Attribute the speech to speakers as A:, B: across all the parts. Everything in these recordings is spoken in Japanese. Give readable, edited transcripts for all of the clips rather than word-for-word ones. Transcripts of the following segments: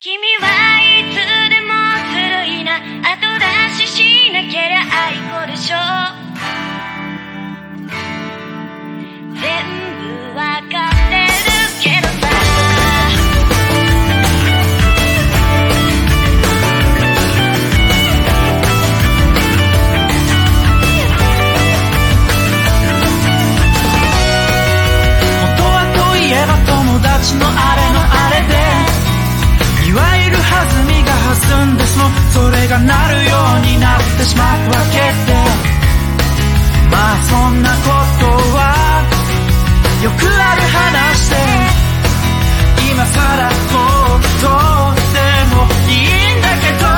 A: 君はいつでもずるいな、後出ししなけりゃ愛子でしょ。全部わかってるけどさ、
B: 元はといえば友達のあれのあれで、いわゆる弾みが弾んでそれがなるようになってしまうわけで、まあそんなことはよくある話で、今さらどうでもいいんだけど、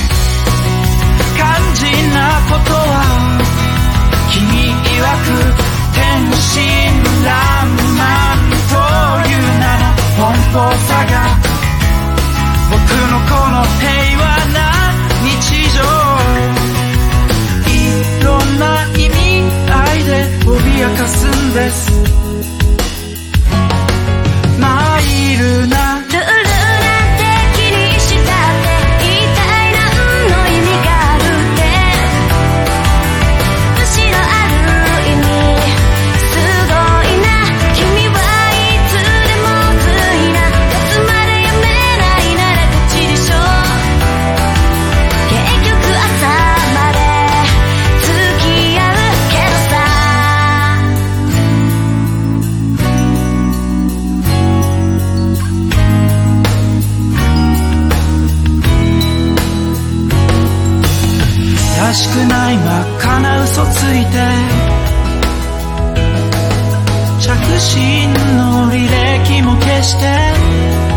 B: 肝心なことは君曰く天真爛漫という名の奔放さが、僕のこの平和な日常、いろんな意味合いで脅かすんです。マイルな
A: ルールなんて気にしたって一体何の意味があるって、むしろある意味すごいな。君はいつでもずるいな、いつまでやめないならどっちでしょう。結局朝まで付き合うけどさ、
B: らしくない真っ赤な嘘ついて、着信の履歴も消して